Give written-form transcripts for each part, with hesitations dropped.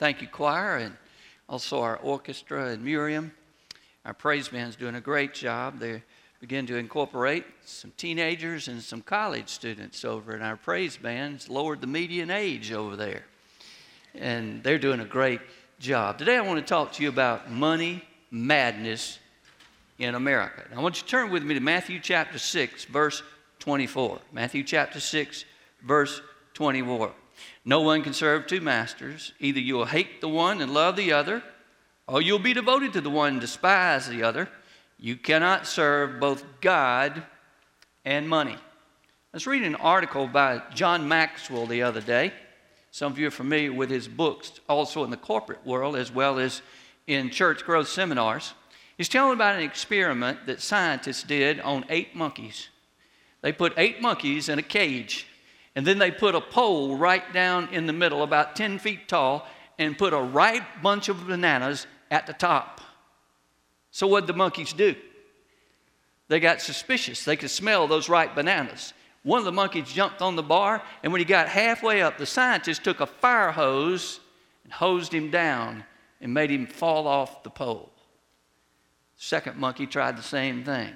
Thank you, choir, and also our orchestra and Miriam. Our praise band's doing a great job. They begin to incorporate some teenagers and some college students over in our praise band's lowered the median age over there. And they're doing a great job. Today I want to talk to you about money madness in America. Now, I want you to turn with me to Matthew chapter 6, verse 24. Matthew chapter 6, verse 24. No one can serve two masters. Either you will hate the one and love the other, or you'll be devoted to the one and despise the other. You cannot serve both God and money. I was reading an article by John Maxwell the other day. Some of you are familiar with his books, also in the corporate world as well as in church growth seminars. He's telling about an experiment that scientists did on 8 monkeys. They put 8 monkeys in a cage, and then they put a pole right down in the middle, about 10 feet tall, and put a ripe bunch of bananas at the top. So what did the monkeys do? They got suspicious. They could smell those ripe bananas. One of the monkeys jumped on the bar, and when he got halfway up, the scientist took a fire hose and hosed him down and made him fall off the pole. Second monkey tried the same thing.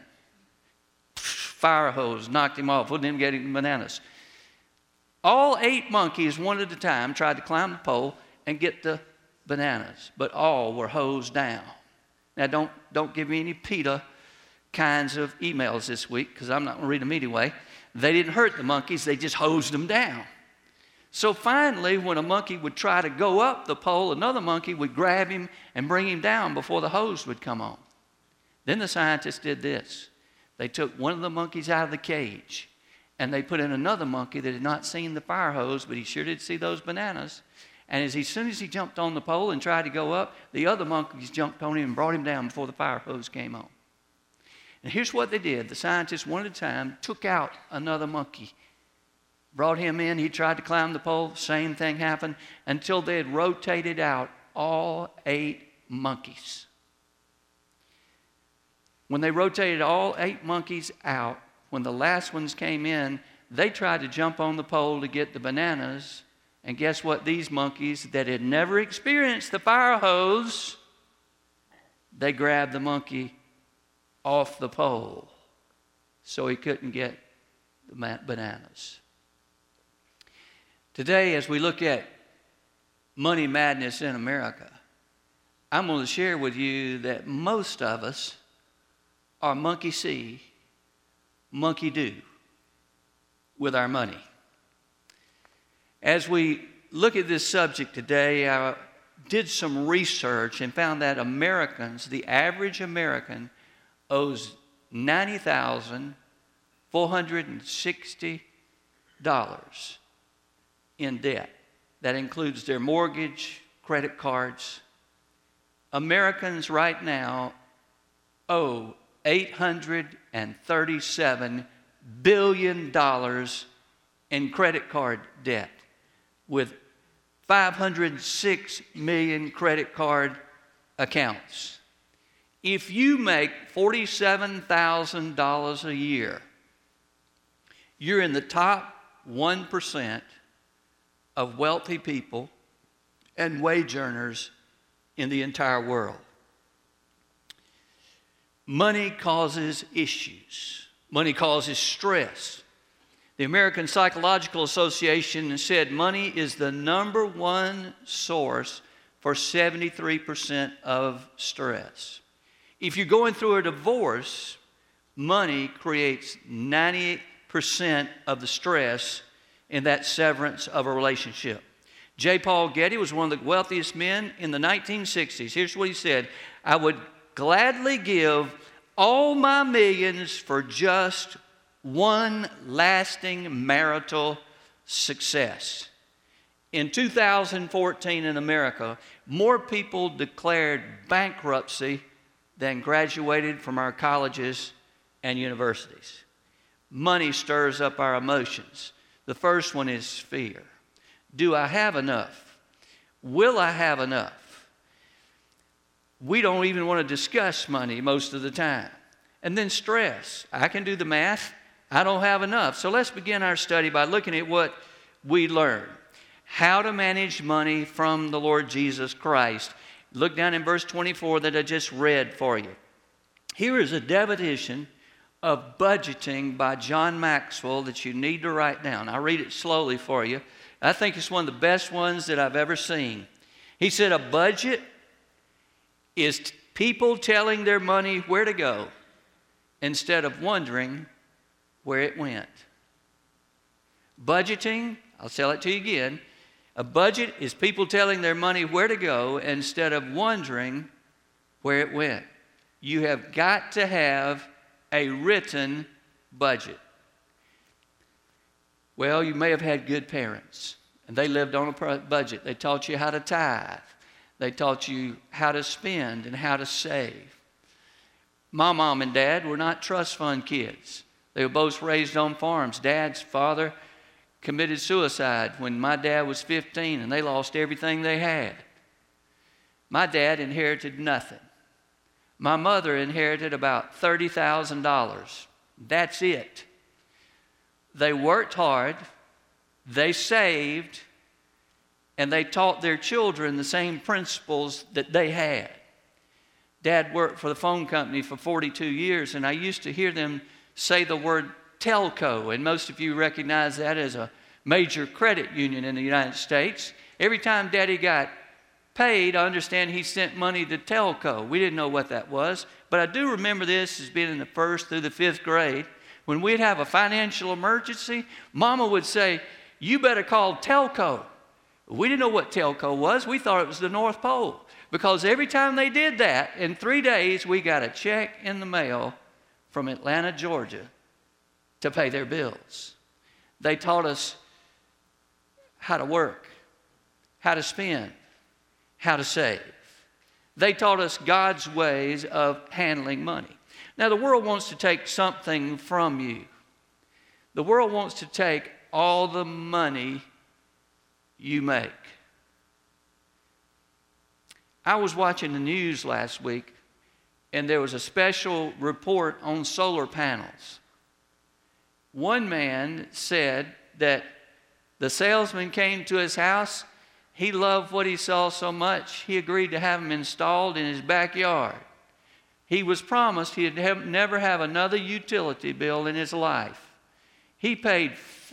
Fire hose knocked him off, wouldn't even get him bananas. All 8 monkeys, one at a time, tried to climb the pole and get the bananas, but all were hosed down. Now, don't give me any PETA kinds of emails this week, because I'm not going to read them anyway. They didn't hurt the monkeys, they just hosed them down. So finally, when a monkey would try to go up the pole, another monkey would grab him and bring him down before the hose would come on. Then the scientists did this. They took one of the monkeys out of the cage, and they put in another monkey that had not seen the fire hose, but he sure did see those bananas. And as soon as he jumped on the pole and tried to go up, the other monkeys jumped on him and brought him down before the fire hose came on. And here's what they did. The scientists, one at a time, took out another monkey, brought him in. He tried to climb the pole. Same thing happened until they had rotated out all 8 monkeys. When they rotated all 8 monkeys out, when the last ones came in, they tried to jump on the pole to get the bananas. And guess what? These monkeys that had never experienced the fire hose, they grabbed the monkey off the pole so he couldn't get the bananas. Today, as we look at money madness in America, I'm going to share with you that most of us are monkey see, monkey do with our money. As we look at this subject today, I did some research and found that Americans, the average American, owes $90,460 in debt. That includes their mortgage, credit cards. Americans right now owe $837 billion in credit card debt, with 506 million credit card accounts. If you make $47,000 a year, you're in the top 1% of wealthy people and wage earners in the entire world. Money causes issues. Money causes stress. The American Psychological Association said money is the #1 source for 73% of stress. If you're going through a divorce, money creates 98% of the stress in that severance of a relationship. J. Paul Getty was one of the wealthiest men in the 1960s. Here's what he said: I would gladly give all my millions for just one lasting marital success. In 2014 in America, more people declared bankruptcy than graduated from our colleges and universities. Money stirs up our emotions. The first one is fear. Do I have enough? Will I have enough? We don't even want to discuss money most of the time. And then stress. I can do the math. I don't have enough. So let's begin our study by looking at what we learned. how to manage money from the Lord Jesus Christ. Look down in verse 24 that I just read for you. Here is a definition of budgeting by John Maxwell that you need to write down. I'll read it slowly for you. I think it's one of the best ones that I've ever seen. He said, a budget is people telling their money where to go instead of wondering where it went. Budgeting, I'll tell it to you again. A budget is people telling their money where to go instead of wondering where it went. You have got to have a written budget. Well, you may have had good parents, and they lived on a budget. They taught you how to tithe. They taught you how to spend and how to save. My mom and dad were not trust fund kids. They were both raised on farms. Dad's father committed suicide when my dad was 15, and they lost everything they had. My dad inherited nothing. My mother inherited about $30,000. That's it. They worked hard, they saved, and they taught their children the same principles that they had. Dad worked for the phone company for 42 years, and I used to hear them say the word telco, and most of you recognize that as a major credit union in the United States. Every time Daddy got paid, I understand he sent money to telco. We didn't know what that was, but I do remember this as being in the 1st through the 5th grade. When we'd have a financial emergency, Mama would say, you better call telco. We didn't know what telco was. We thought it was the North Pole, because every time they did that, in 3 days, we got a check in the mail from Atlanta, Georgia, to pay their bills. They taught us how to work, how to spend, how to save. They taught us God's ways of handling money. Now, the world wants to take something from you. The world wants to take all the money you make. I was watching the news last week, and there was a special report on solar panels. One man said that the salesman came to his house. He loved what he saw so much, he agreed to have them installed in his backyard. He was promised he'd never have another utility bill in his life. He paid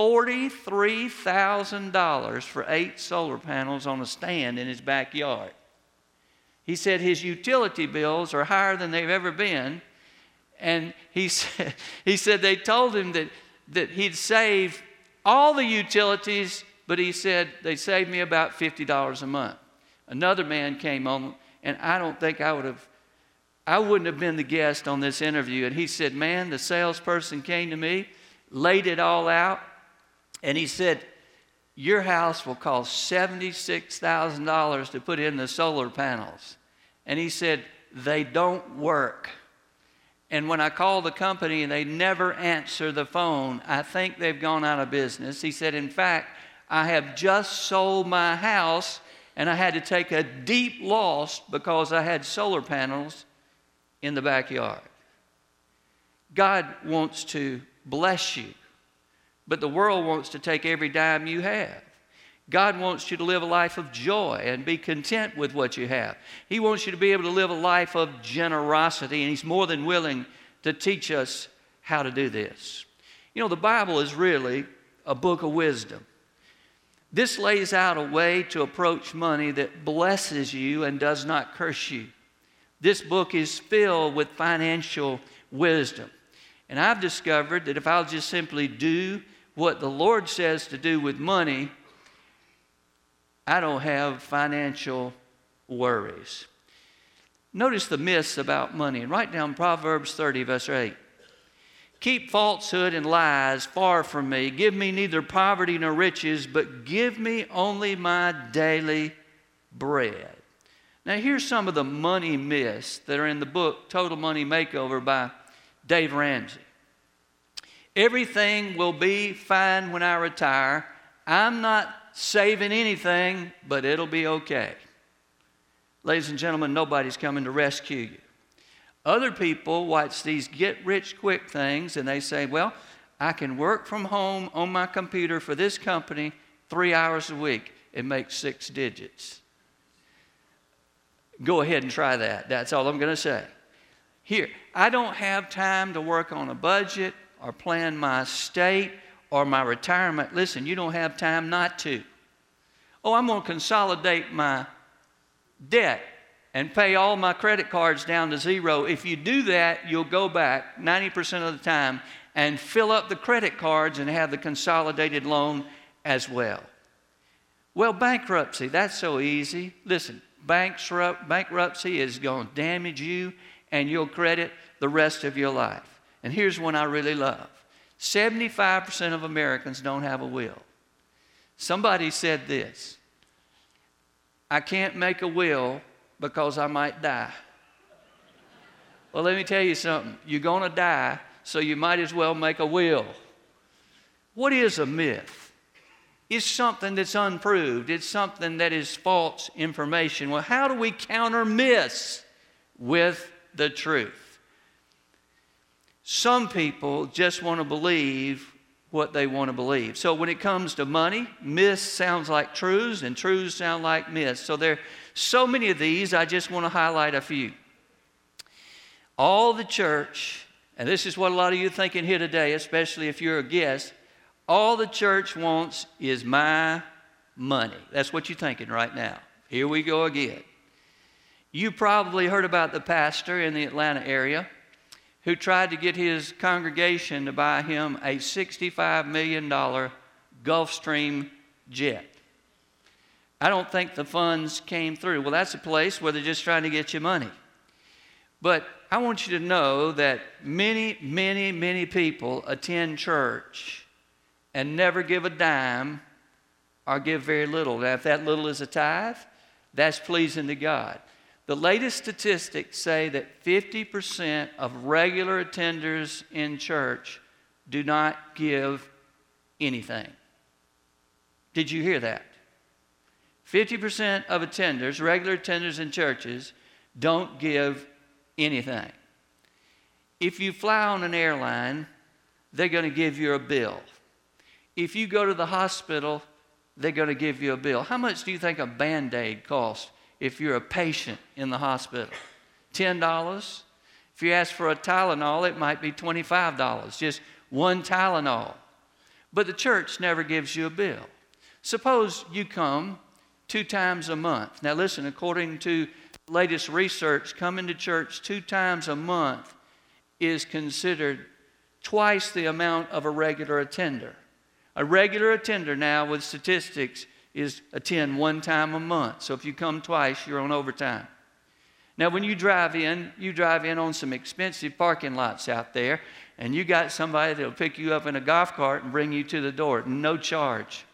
$43,000 for 8 solar panels on a stand in his backyard. He said his utility bills are higher than they've ever been. And he said they told him that he'd save all the utilities, but he said they saved me about $50 a month. Another man came on, and I don't think I wouldn't have been the guest on this interview. And he said, man, the salesperson came to me, laid it all out, and he said, your house will cost $76,000 to put in the solar panels. And he said, they don't work. And when I call the company and they never answer the phone, I think they've gone out of business. He said, in fact, I have just sold my house and I had to take a deep loss because I had solar panels in the backyard. God wants to bless you, but the world wants to take every dime you have. God wants you to live a life of joy and be content with what you have. He wants you to be able to live a life of generosity, and He's more than willing to teach us how to do this. You know, the Bible is really a book of wisdom. This lays out a way to approach money that blesses you and does not curse you. This book is filled with financial wisdom. And I've discovered that if I'll just simply do what the Lord says to do with money, I don't have financial worries. Notice the myths about money. And write down Proverbs 30, verse 8. Keep falsehood and lies far from me. Give me neither poverty nor riches, but give me only my daily bread. Now, here's some of the money myths that are in the book Total Money Makeover by Dave Ramsey. Everything will be fine when I retire. I'm not saving anything, but it'll be okay. Ladies and gentlemen, nobody's coming to rescue you. Other people watch these get-rich-quick things, and they say, well, I can work from home on my computer for this company 3 hours a week. it makes 6 digits. Go ahead and try that. That's all I'm going to say. Here, I don't have time to work on a budget or plan my estate or my retirement. Listen, you don't have time not to. Oh, I'm going to consolidate my debt and pay all my credit cards down to 0. If you do that, you'll go back 90% of the time and fill up the credit cards and have the consolidated loan as well. Well, bankruptcy, that's so easy. Listen, bankruptcy is going to damage you and your credit the rest of your life. And here's one I really love. 75% of Americans don't have a will. Somebody said this: I can't make a will because I might die. Well, let me tell you something. You're going to die, so you might as well make a will. What is a myth? It's something that's unproved. It's something that is false information. Well, how do we counter myths? With the truth. Some people just want to believe what they want to believe. So when it comes to money, myths sounds like truths and truths sound like myths. So there are so many of these, I just want to highlight a few. All the church, and this is what a lot of you are thinking here today, especially if you're a guest, all the church wants is my money. That's what you're thinking right now. Here we go again. You probably heard about the pastor in the Atlanta area who tried to get his congregation to buy him a $65 million Gulfstream jet. I don't think the funds came through. Well, that's a place where they're just trying to get you money. But I want you to know that many, many, many people attend church and never give a dime or give very little. Now, if that little is a tithe, that's pleasing to God. The latest statistics say that 50% of regular attenders in church do not give anything. Did you hear that? 50% of attenders, regular attenders in churches, don't give anything. If you fly on an airline, they're going to give you a bill. If you go to the hospital, they're going to give you a bill. How much do you think a Band-Aid costs if you're a patient in the hospital? $10? If you ask for a Tylenol, it might be $25, just one Tylenol. But the church never gives you a bill. Suppose you come 2 times a month. Now listen, according to latest research, coming to church 2 times a month is considered twice the amount of a regular attender. A regular attender now with statistics is attend 1 time a month. So if you come twice, you're on overtime. Now when you drive in on some expensive parking lots out there, and you got somebody that'll pick you up in a golf cart and bring you to the door, no charge.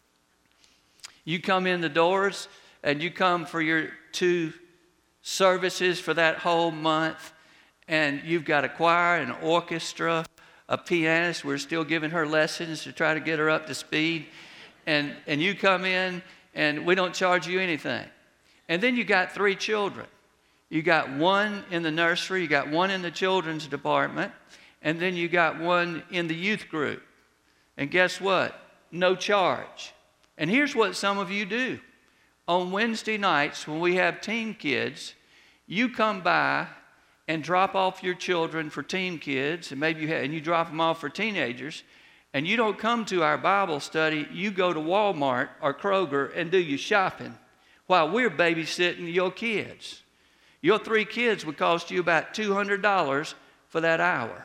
You come in the doors and you come for your 2 services for that whole month, and you've got a choir, an orchestra, a pianist. We're still giving her lessons to try to get her up to speed. And you come in and we don't charge you anything. And then you got 3 children. You got 1 in the nursery, you got 1 in the children's department, and then you got 1 in the youth group. And guess what? No charge. And here's what some of you do. On Wednesday nights when we have Team Kids, you come by and drop off your children for Team Kids, and maybe you drop them off for teenagers, and you don't come to our Bible study. You go to Walmart or Kroger and do your shopping while we're babysitting your kids. Your 3 kids would cost you about $200 for that hour.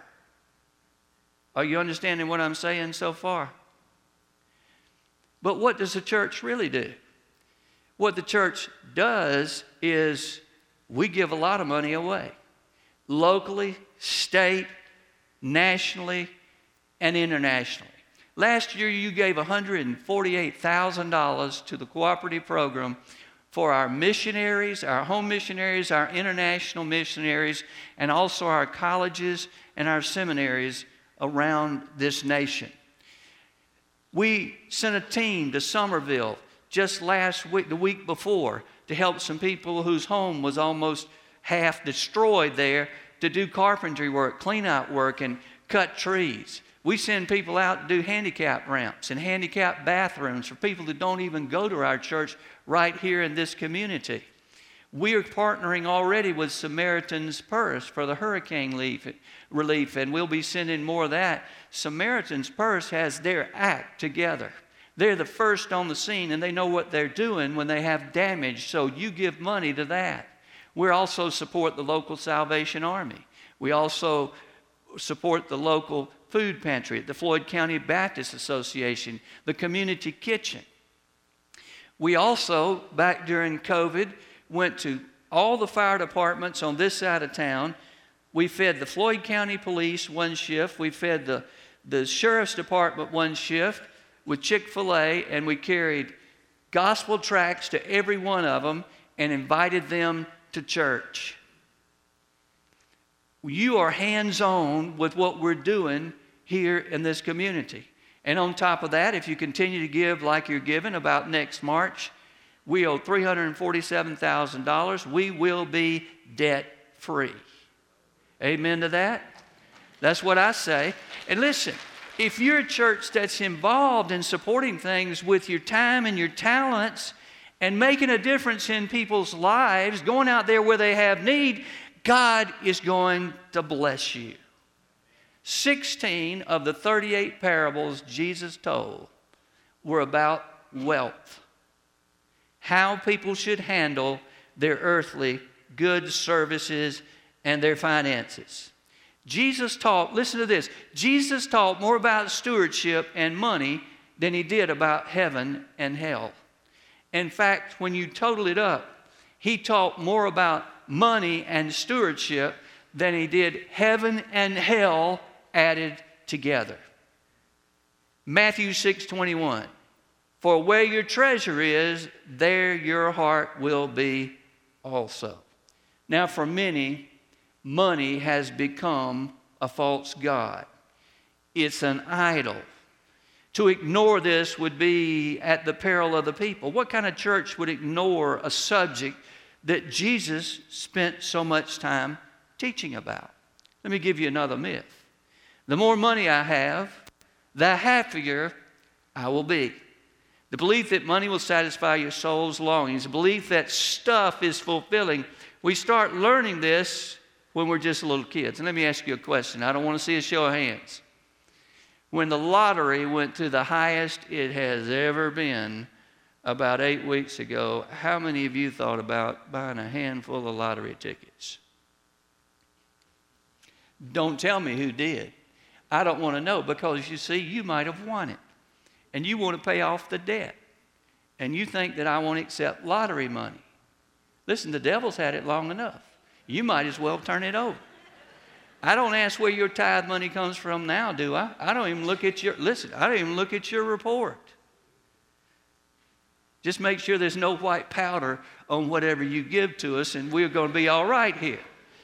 Are you understanding what I'm saying so far? But what does the church really do? What the church does is we give a lot of money away. Locally, state, nationally, and internationally. Last year you gave $148,000 to the cooperative program for our missionaries, our home missionaries, our international missionaries, and also our colleges and our seminaries around this nation. We sent a team to Somerville just last week, the week before, to help some people whose home was almost half destroyed there, to do carpentry work, clean out work, and cut trees. We send people out to do handicap ramps and handicap bathrooms for people that don't even go to our church right here in this community. We are partnering already with Samaritan's Purse for the hurricane relief, and we'll be sending more of that. Samaritan's Purse has their act together. They're the first on the scene, and they know what they're doing when they have damage, so you give money to that. We also support the local Salvation Army. We also support the local food pantry at the Floyd County Baptist Association, the community kitchen. We also, back during COVID, went to all the fire departments on this side of town. We fed the Floyd County Police one shift. We fed the Sheriff's Department one shift with Chick-fil-A, and we carried gospel tracts to every one of them and invited them to church. You are hands-on with what we're doing here in this community. And on top of that, if you continue to give like you're giving about next March, we owe $347,000. We will be debt-free. Amen to that? That's what I say. And listen, if you're a church that's involved in supporting things with your time and your talents and making a difference in people's lives, going out there where they have need, God is going to bless you. 16 of the 38 parables Jesus told were about wealth. How people should handle their earthly goods, services, and their finances. Jesus taught, listen to this, Jesus taught more about stewardship and money than he did about heaven and hell. In fact, when you total it up, he taught more about money and stewardship than he did heaven and hell added together. Matthew 6:21. For where your treasure is, there your heart will be also. Now, for many, money has become a false god. It's an idol. To ignore this would be at the peril of the people. What kind of church would ignore a subject that Jesus spent so much time teaching about? Let me give you another myth. The more money I have, the happier I will be. The belief that money will satisfy your soul's longings, the belief that stuff is fulfilling. We start learning this when we're just little kids. And let me ask you a question. I don't want to see a show of hands. When the lottery went to the highest it has ever been about 8 weeks ago, how many of you thought about buying a handful of lottery tickets? Don't tell me who did. I don't want to know, because you see, you might have won it. And you want to pay off the debt. And you think that I won't accept lottery money. Listen, the devil's had it long enough. You might as well turn it over. I don't ask where your tithe money comes from now, do I? I don't even look at your, listen, I don't even look at your report. Just make sure there's no white powder on whatever you give to us, and we're going to be all right here.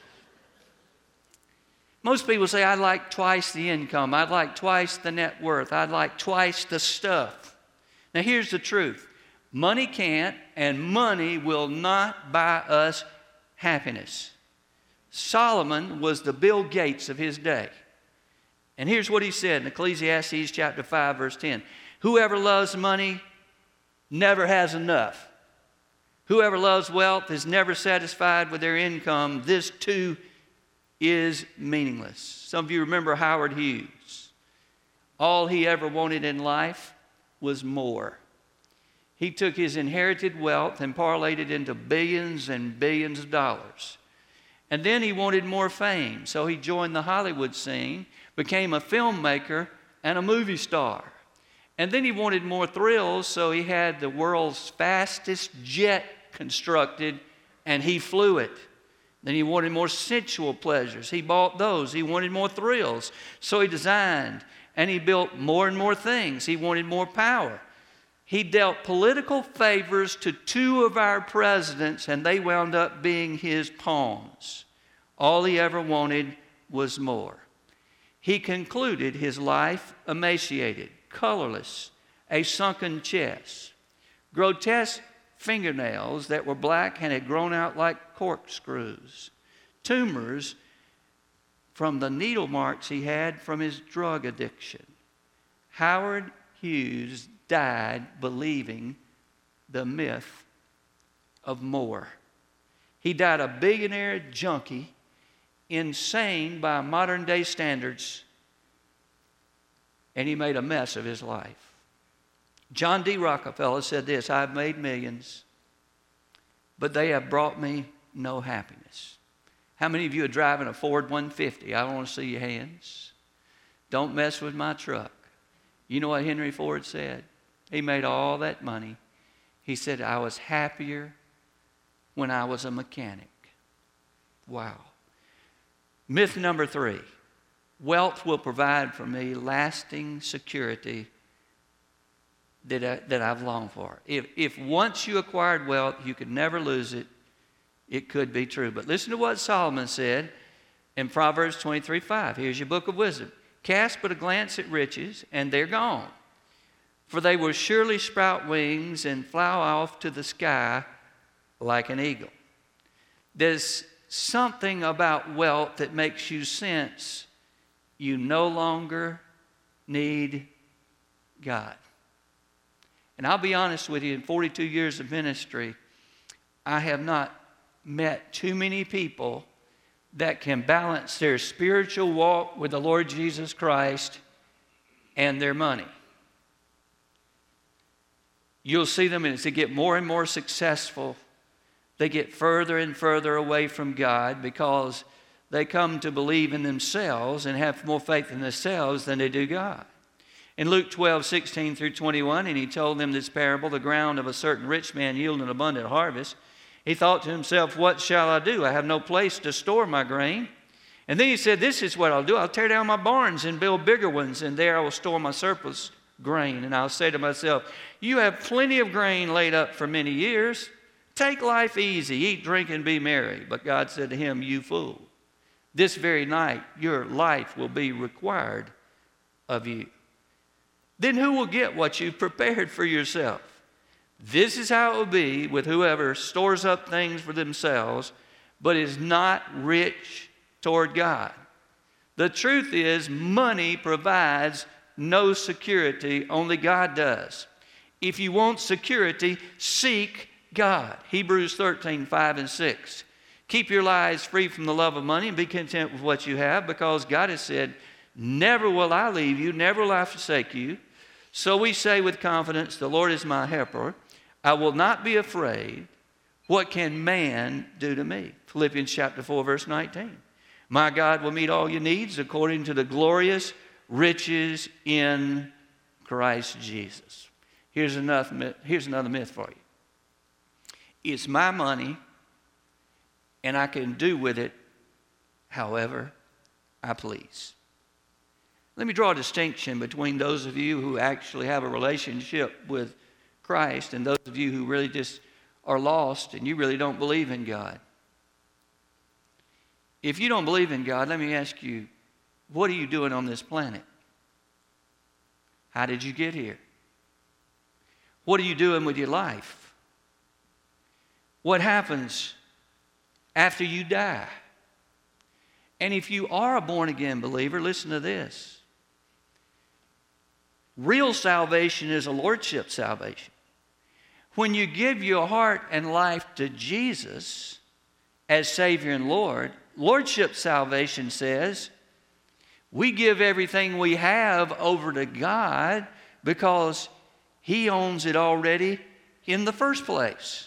Most people say, I'd like twice the income. I'd like twice the net worth. I'd like twice the stuff. Now, here's the truth. Money can't, and money will not buy us happiness. Solomon was the Bill Gates of his day. And here's what he said in Ecclesiastes chapter 5, verse 10. Whoever loves money never has enough. Whoever loves wealth is never satisfied with their income. This too is meaningless. Some of you remember Howard Hughes. All he ever wanted in life was more. He took his inherited wealth and parlayed it into billions and billions of dollars. And then he wanted more fame, so he joined the Hollywood scene, became a filmmaker and a movie star. And then he wanted more thrills, so he had the world's fastest jet constructed, and he flew it. Then he wanted more sensual pleasures. He bought those. He wanted more thrills, so he designed, and he built more and more things. He wanted more power. He dealt political favors to 2 of our presidents, and they wound up being his pawns. All he ever wanted was more. He concluded his life emaciated, colorless, a sunken chest, grotesque fingernails that were black and had grown out like corkscrews, tumors from the needle marks he had from his drug addiction. Howard Hughes died believing the myth of more. He died a billionaire junkie, insane by modern day standards, and he made a mess of his life. John D. Rockefeller said this, "I've made millions, but they have brought me no happiness." How many of you are driving a Ford 150? I want to see your hands. Don't mess with my truck. You know what Henry Ford said? He made all that money. He said, "I was happier when I was a mechanic." Wow. Myth number 3. Wealth will provide for me lasting security that I've longed for. If once you acquired wealth, you could never lose it, it could be true. But listen to what Solomon said in Proverbs 23:5. Here's your book of wisdom. "Cast but a glance at riches, and they're gone. For they will surely sprout wings and fly off to the sky like an eagle." There's something about wealth that makes you sense you no longer need God. And I'll be honest with you, in 42 years of ministry, I have not met too many people that can balance their spiritual walk with the Lord Jesus Christ and their money. You'll see them as they get more and more successful, they get further and further away from God because they come to believe in themselves and have more faith in themselves than they do God. In Luke 12:16 through 21, and he told them this parable, "The ground of a certain rich man yielded an abundant harvest. He thought to himself, 'What shall I do? I have no place to store my grain.' And then he said, 'This is what I'll do. I'll tear down my barns and build bigger ones, and there I will store my surplus grain. And I'll say to myself, you have plenty of grain laid up for many years. Take life easy, eat, drink, and be merry.' But God said to him, 'You fool, this very night your life will be required of you. Then who will get what you've prepared for yourself? This is how it will be with whoever stores up things for themselves, but is not rich toward God.'" The truth is, money provides no security, only God does. If you want security, seek God. Hebrews 13:5 and 6. "Keep your lives free from the love of money and be content with what you have, because God has said, 'Never will I leave you, never will I forsake you.' So we say with confidence, 'The Lord is my helper. I will not be afraid. What can man do to me?'" Philippians chapter 4, verse 19. "My God will meet all your needs according to the glorious riches in Christ Jesus." Here's another myth for you. It's my money, and I can do with it however I please. Let me draw a distinction between those of you who actually have a relationship with Christ and those of you who really just are lost and you really don't believe in God. If you don't believe in God, let me ask you, what are you doing on this planet? How did you get here? What are you doing with your life? What happens after you die? And if you are a born-again believer, listen to this. Real salvation is a lordship salvation. When you give your heart and life to Jesus as Savior and Lord, lordship salvation says we give everything we have over to God because He owns it already in the first place.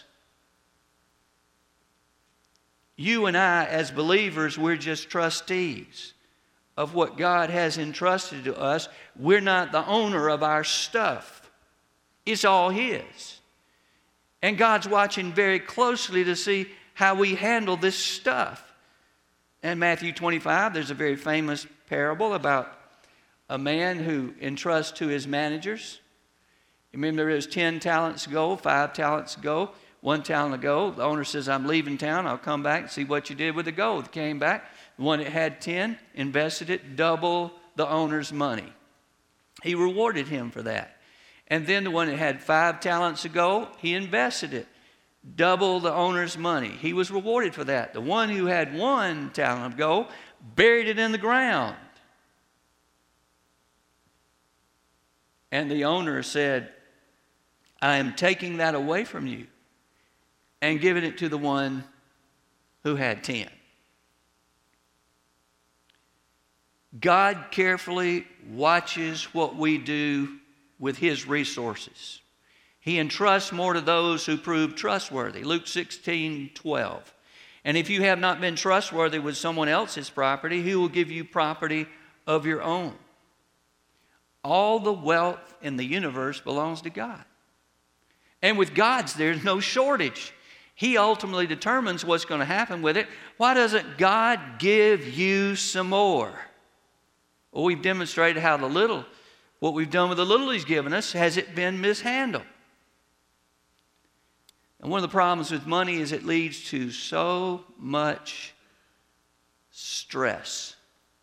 You and I, as believers, we're just trustees of what God has entrusted to us. We're not the owner of our stuff. It's all His. And God's watching very closely to see how we handle this stuff. In Matthew 25, there's a very famous parable about a man who entrusts to his managers. Remember, there is 10 talents ago, 5 talents ago, 1 talent ago. The owner says, "I'm leaving town. I'll come back and see what you did with the gold." Came back. The one that had 10, invested it, double the owner's money. He rewarded him for that. And then the one that had 5 talents ago, he invested it, double the owner's money. He was rewarded for that. The one who had 1 talent ago buried it in the ground. And the owner said, I am taking that away from you and giving it to the one who had 10. God carefully watches what we do with his resources. He entrusts more to those who prove trustworthy. Luke 16:12. And if you have not been trustworthy with someone else's property, he will give you property of your own. All the wealth in the universe belongs to God. And with God's, there's no shortage. He ultimately determines what's going to happen with it. Why doesn't God give you some more? Well, we've demonstrated how what we've done with the little he's given us, has it been mishandled? And one of the problems with money is it leads to so much stress.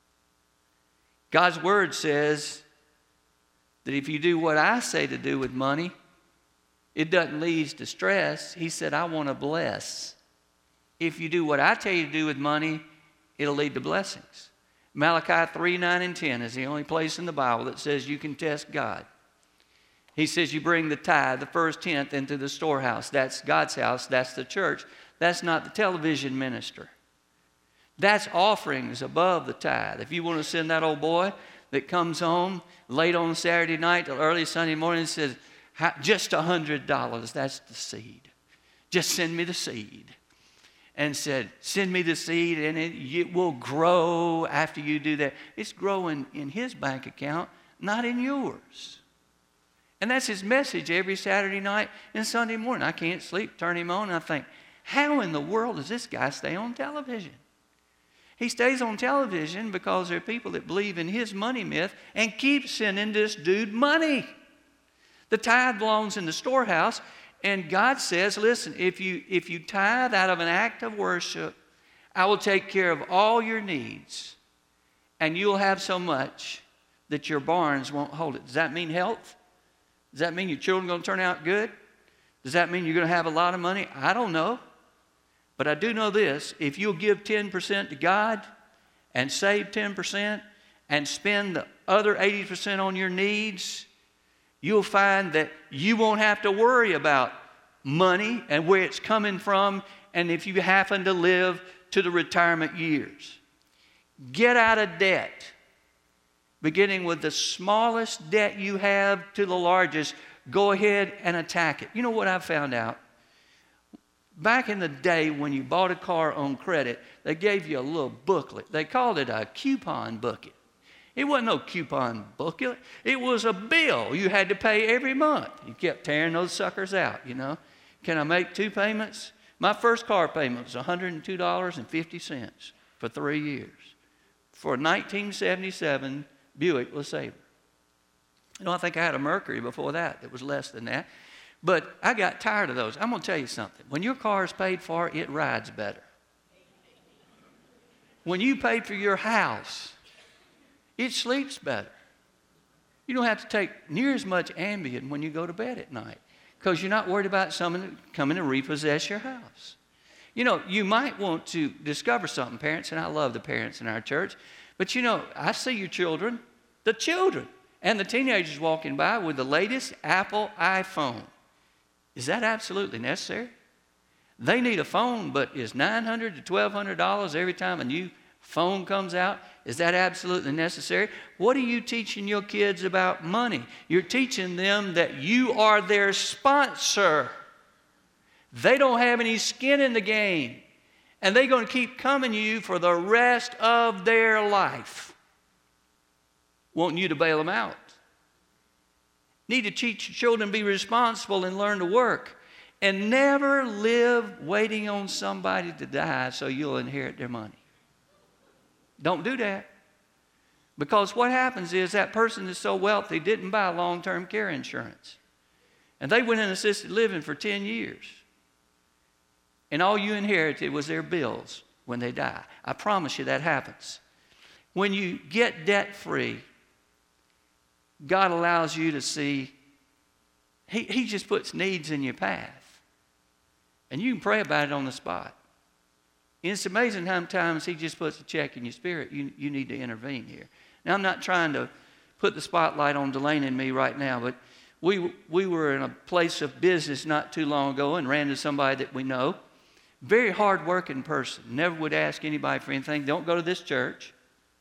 God's word says that if you do what I say to do with money, it doesn't lead to stress. He said, I want to bless. If you do what I tell you to do with money, it'll lead to blessings. Malachi 3:9-10 is the only place in the Bible that says you can test God. He says you bring the tithe, the first tenth, into the storehouse. That's God's house. That's the church. That's not the television minister. That's offerings above the tithe. If you want to send that old boy that comes home late on Saturday night till early Sunday morning and says, just $100, that's the seed. Just send me the seed. And said, send me the seed and it will grow after you do that. It's growing in his bank account, not in yours. And that's his message every Saturday night and Sunday morning. I can't sleep, turn him on, and I think, how in the world does this guy stay on television? He stays on television because there are people that believe in his money myth and keep sending this dude money. The tithe belongs in the storehouse, and God says, listen, if you tithe out of an act of worship, I will take care of all your needs, and you'll have so much that your barns won't hold it. Does that mean health? Does that mean your children are going to turn out good? Does that mean you're going to have a lot of money? I don't know. But I do know this. If you'll give 10% to God and save 10% and spend the other 80% on your needs, you'll find that you won't have to worry about money and where it's coming from and if you happen to live to the retirement years. Get out of debt. Beginning with the smallest debt you have to the largest, go ahead and attack it. You know what I found out? Back in the day when you bought a car on credit, they gave you a little booklet. They called it a coupon booklet. It wasn't no coupon booklet. It was a bill you had to pay every month. You kept tearing those suckers out, you know. Can I make 2 payments? My first car payment was $102.50 for 3 years for a 1977 Buick LeSabre. You know, I think I had a Mercury before that was less than that. But I got tired of those. I'm going to tell you something. When your car is paid for, it rides better. When you paid for your house, it sleeps better. You don't have to take near as much Ambien when you go to bed at night because you're not worried about someone coming to repossess your house. You know, you might want to discover something, parents, and I love the parents in our church, but you know, I see your children, the children, and the teenagers walking by with the latest Apple iPhone. Is that absolutely necessary? They need a phone, but is $900 to $1,200 every time a new phone comes out? Is that absolutely necessary? What are you teaching your kids about money? You're teaching them that you are their sponsor. They don't have any skin in the game. And they're going to keep coming to you for the rest of their life, wanting you to bail them out. Need to teach your children to be responsible and learn to work. And never live waiting on somebody to die so you'll inherit their money. Don't do that. Because what happens is that person is so wealthy didn't buy long-term care insurance. And they went in assisted living for 10 years. And all you inherited was their bills when they die. I promise you that happens. When you get debt-free, God allows you to see, He just puts needs in your path. And you can pray about it on the spot. And it's amazing how many times he just puts a check in your spirit. You need to intervene here. Now, I'm not trying to put the spotlight on Delaney and me right now, but we were in a place of business not too long ago and ran into somebody that we know. Very hard-working person. Never would ask anybody for anything. Don't go to this church.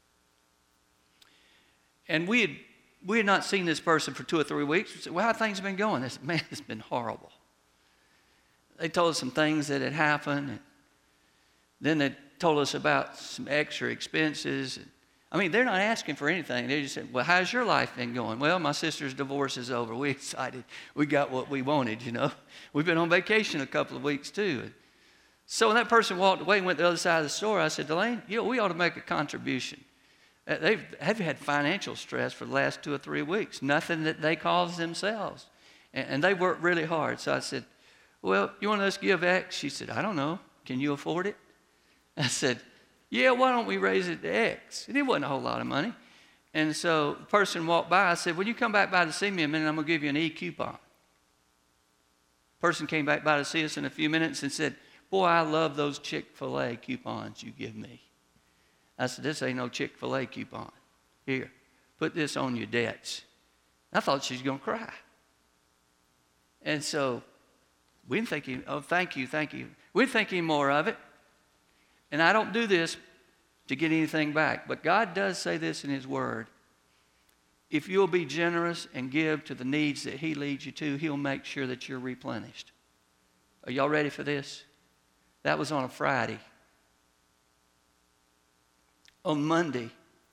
And we had not seen this person for 2 or 3 weeks. We said, well, how things been going? They said, man, it's been horrible. They told us some things that had happened. And then they told us about some extra expenses. I mean, they're not asking for anything. They just said, well, how's your life been going? Well, my sister's divorce is over. We excited. We got what we wanted, you know. We've been on vacation a couple of weeks, too. So when that person walked away and went to the other side of the store, I said, Delane, you know, we ought to make a contribution. They've had financial stress for the last 2 or 3 weeks, nothing that they caused themselves. And they worked really hard. So I said, well, you want us to give X? She said, I don't know. Can you afford it? I said, yeah, why don't we raise it to X? And it wasn't a whole lot of money. And so the person walked by. I said, when you come back by to see me in a minute, I'm going to give you an e-coupon. The person came back by to see us in a few minutes and said, boy, I love those Chick-fil-A coupons you give me. I said, this ain't no Chick-fil-A coupon. Here, put this on your debts. I thought she was going to cry. And so we didn't think any, oh, thank you. We didn't think any more of it. And I don't do this to get anything back. But God does say this in His Word. If you'll be generous and give to the needs that He leads you to, He'll make sure that you're replenished. Are y'all ready for this? That was on a Friday. On Monday,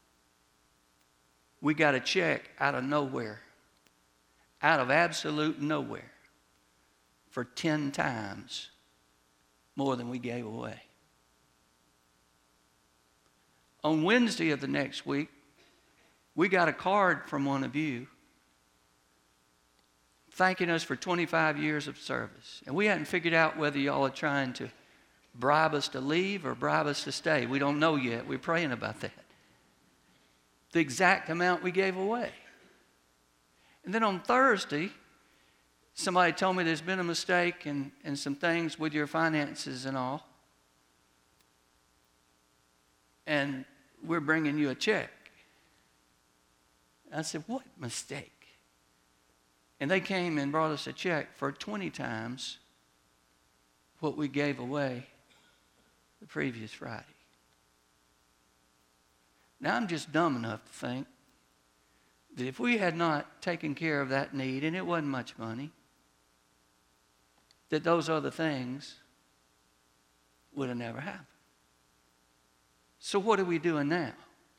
we got a check out of nowhere, out of absolute nowhere, for 10 times more than we gave away. On Wednesday of the next week, we got a card from one of you thanking us for 25 years of service. And we hadn't figured out whether y'all are trying to bribe us to leave or bribe us to stay. We don't know yet. We're praying about that. The exact amount we gave away. And then on Thursday, somebody told me there's been a mistake and some things with your finances and all. And we're bringing you a check. I said, what mistake? And they came and brought us a check for 20 times what we gave away the previous Friday. Now, I'm just dumb enough to think that if we had not taken care of that need, and it wasn't much money, that those other things would have never happened. So what are we doing now?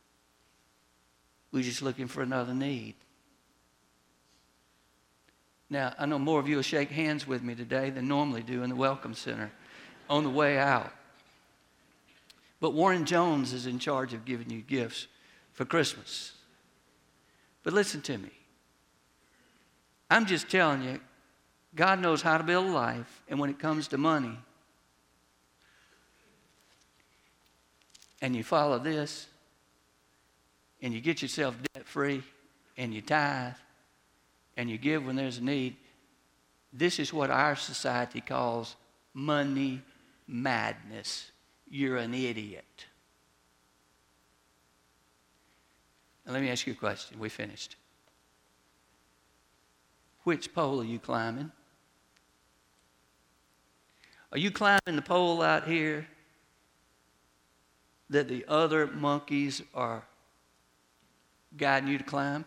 We're just looking for another need. Now, I know more of you will shake hands with me today than normally do in the Welcome Center on the way out. But Warren Jones is in charge of giving you gifts for Christmas. But listen to me. I'm just telling you, God knows how to build a life, and when it comes to money, and you follow this, and you get yourself debt-free, and you tithe, and you give when there's a need, this is what our society calls money madness. You're an idiot. Now let me ask you a question. We finished. Which pole are you climbing? Are you climbing the pole out here that the other monkeys are guiding you to climb?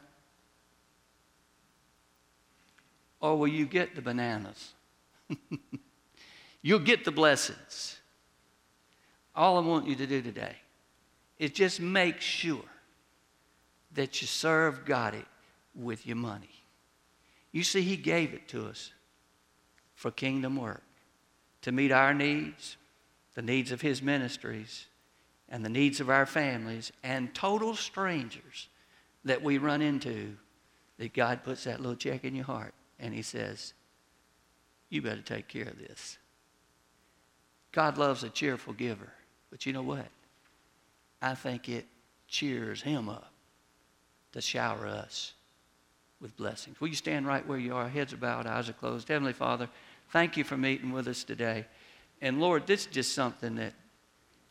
Or will you get the bananas? You'll get the blessings. All I want you to do today is just make sure that you serve God with your money. You see, He gave it to us for kingdom work, to meet our needs, the needs of His ministries, and the needs of our families, and total strangers that we run into, that God puts that little check in your heart, and He says, you better take care of this. God loves a cheerful giver. But you know what? I think it cheers Him up to shower us with blessings. Will you stand right where you are? Heads are bowed, eyes are closed. Heavenly Father, thank you for meeting with us today. And Lord, this is just something that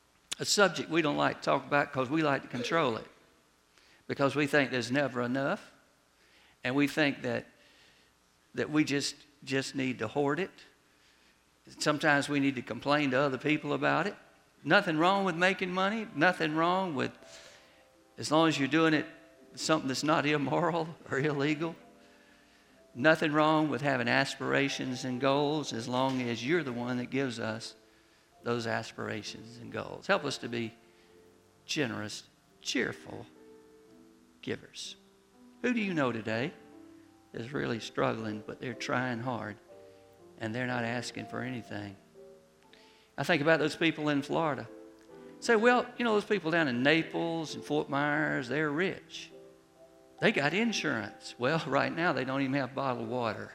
a subject we don't like to talk about because we like to control it, because we think there's never enough, and we think that we just need to hoard it. Sometimes we need to complain to other people about it. Nothing wrong with making money. Nothing wrong with, as long as you're doing it, something that's not immoral or illegal. Nothing wrong with having aspirations and goals, as long as you're the one that gives us those aspirations and goals. Help us to be generous, cheerful givers. Who do you know today is really struggling, but they're trying hard, and they're not asking for anything? I think about those people in Florida. Say, well, you know, those people down in Naples and Fort Myers, they're rich. They got insurance. Well, right now they don't even have bottled water.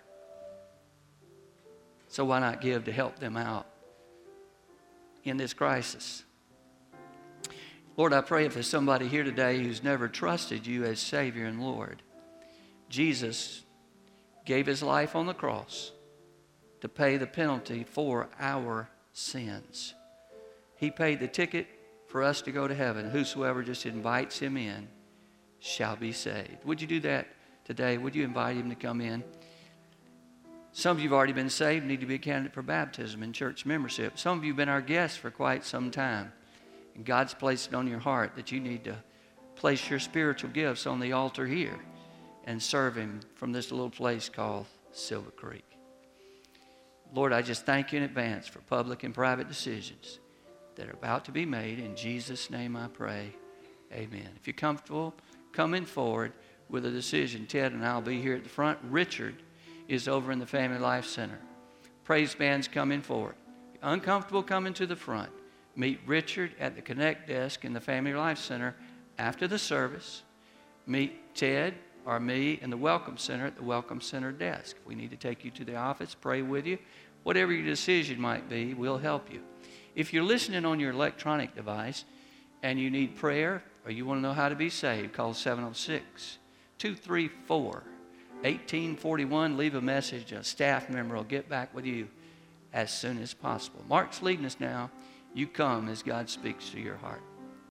So why not give to help them out in this crisis? Lord, I pray if there's somebody here today who's never trusted you as Savior and Lord. Jesus gave his life on the cross to pay the penalty for our sins. He paid the ticket for us to go to heaven. Whosoever just invites him in shall be saved. Would you do that today? Would you invite him to come in? Some of you have already been saved, need to be a candidate for baptism and church membership. Some of you have been our guests for quite some time. And God's placed it on your heart that you need to place your spiritual gifts on the altar here and serve him from this little place called Silver Creek. Lord, I just thank you in advance for public and private decisions that are about to be made. In Jesus' name I pray. Amen. If you're comfortable coming forward with a decision, Ted and I will be here at the front. Richard is over in the Family Life Center. Praise band's coming forward. If you're uncomfortable coming to the front, meet Richard at the Connect desk in the Family Life Center after the service. Meet Ted or me in the Welcome Center at the Welcome Center desk. If we need to take you to the office, pray with you. Whatever your decision might be, we'll help you. If you're listening on your electronic device and you need prayer or you want to know how to be saved, call 706-234-1841. Leave a message. A staff member will get back with you as soon as possible. Mark's leading us now. You come as God speaks to your heart.